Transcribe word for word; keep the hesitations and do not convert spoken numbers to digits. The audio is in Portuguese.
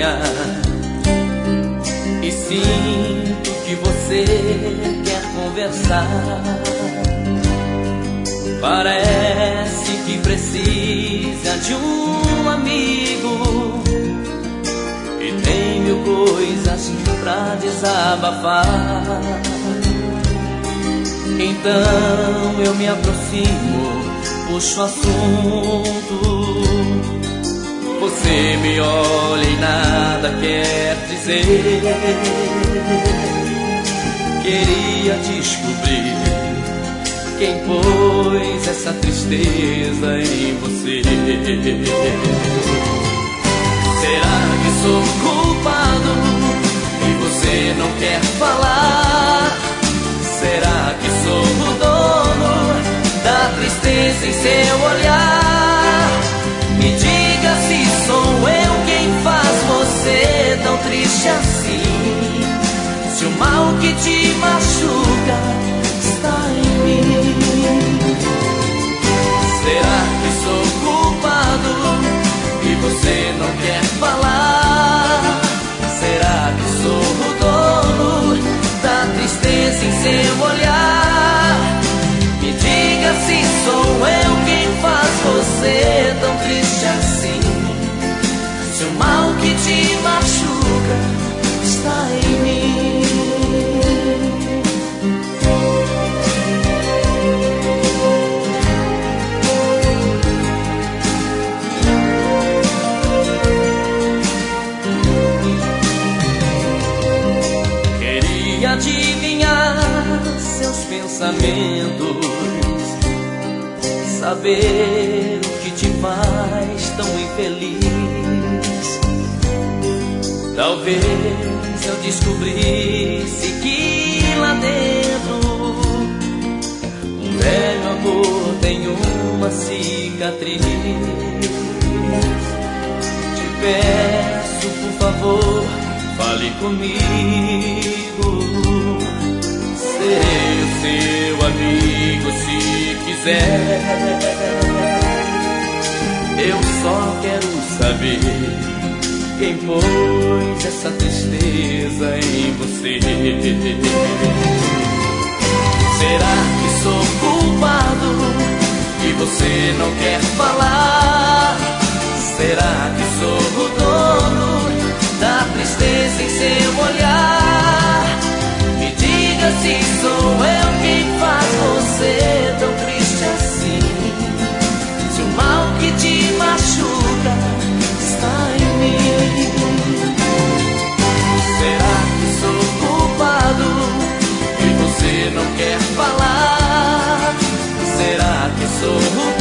olhar e sinto que você quer conversar. Parece que precisa de um amigo e tem mil coisas pra desabafar. Então eu me aproximo, puxo o assunto. Você me olha e nada quer dizer. Queria descobrir quem pôs essa tristeza em você. Será que sou culpado e você não quer falar? Será que sou o dono da tristeza em seu olhar? Me diga se sou eu quem faz você tão triste assim. Se o mal que te machuca está em mim. Será que sou culpado e você não quer falar? Será que sou o dono da tristeza em seu olhar? Me diga se sou eu quem faz você tão triste assim. Se o mal que te machuca está em mim. Queria adivinhar seus pensamentos, saber o que te faz tão infeliz. Talvez eu descobrisse que lá dentro um velho amor tem uma cicatriz. Te peço, por favor, fale comigo. Serei o seu amigo se quiser. Eu só quero saber quem pôs essa tristeza em você. Será que sou culpado e você não quer falar? Será que sou o dono da tristeza em seu olhar? Me diga se sou eu quem faz você tão triste assim. Se o mal que te machuca está em mim. Será que sou culpado e você não quer falar? Será que sou o